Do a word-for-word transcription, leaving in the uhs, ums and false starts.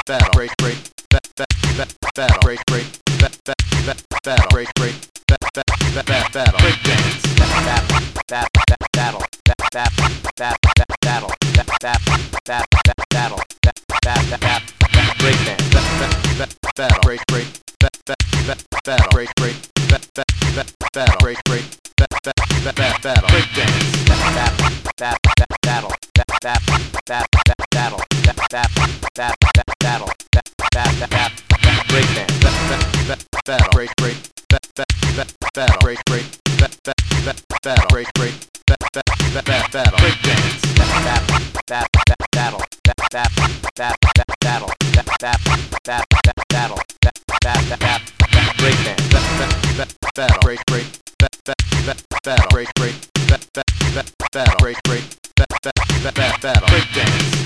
battle break break battle break break battle break break battle break dance battle battle battle battle battle battle break dance battle break break battle break break battle break break battle break dance battle battle battle battle break dance battle break break battle break break battle break break battle break dance battle battle battle battle break dance battle break break battle break break battle break break battle break dance